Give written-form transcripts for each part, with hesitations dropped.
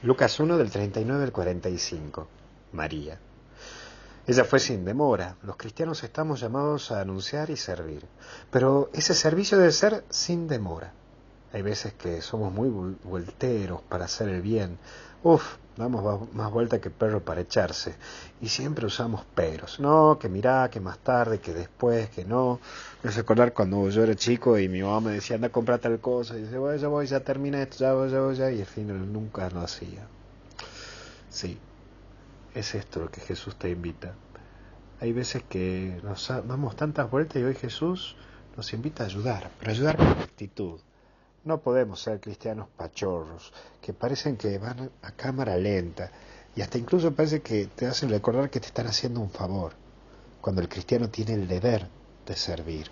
Lucas 1 del 39 al 45. María. Ella fue sin demora. Los cristianos estamos llamados a anunciar y servir. Pero ese servicio debe ser sin demora. Hay veces que somos muy volteros para hacer el bien. Damos más vuelta que perro para echarse. Y siempre usamos peros. No, que mirá, que más tarde, que después, que no. Me hace acordar cuando yo era chico y mi mamá me decía, anda a comprar tal cosa. Y dice, bueno, ya voy, ya termina esto, ya voy. Y al final nunca lo hacía. Sí, es esto lo que Jesús te invita. Hay veces que nos damos tantas vueltas y hoy Jesús nos invita a ayudar, pero ayudar con actitud. No podemos ser cristianos pachorros, que parecen que van a cámara lenta y hasta incluso parece que te hacen recordar que te están haciendo un favor, cuando el cristiano tiene el deber de servir.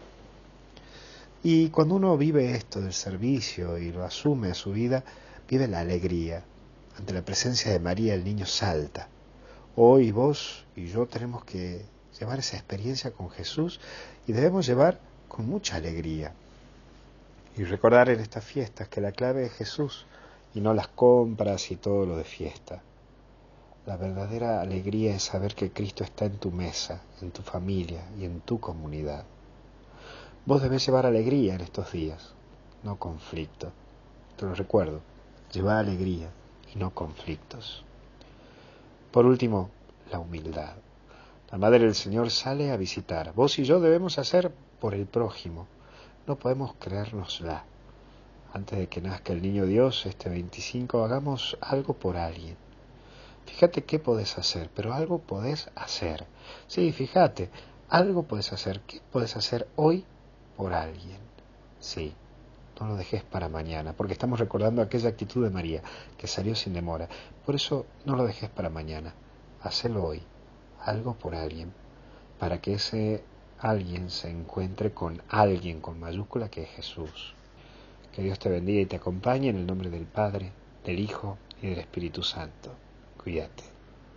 Y cuando uno vive esto del servicio y lo asume a su vida, vive la alegría. Ante la presencia de María el niño salta. Hoy vos y yo tenemos que llevar esa experiencia con Jesús y debemos llevar con mucha alegría. Y recordar en estas fiestas que la clave es Jesús y no las compras y todo lo de fiesta. La verdadera alegría es saber que Cristo está en tu mesa, en tu familia y en tu comunidad. Vos debés llevar alegría en estos días, no conflicto. Te lo recuerdo, llevar alegría y no conflictos. Por último, la humildad. La Madre del Señor sale a visitar. Vos y yo debemos hacer por el prójimo. No podemos creérnosla. Antes de que nazca el niño Dios, este 25, hagamos algo por alguien. Fíjate qué podés hacer, pero algo podés hacer. Sí, fíjate, algo podés hacer. ¿Qué podés hacer hoy por alguien? Sí, no lo dejes para mañana, porque estamos recordando aquella actitud de María, que salió sin demora. Por eso no lo dejes para mañana. Hacelo hoy, algo por alguien, para que ese alguien se encuentre con alguien con mayúscula que es Jesús. Que Dios te bendiga y te acompañe en el nombre del Padre, del Hijo y del Espíritu Santo. Cuídate.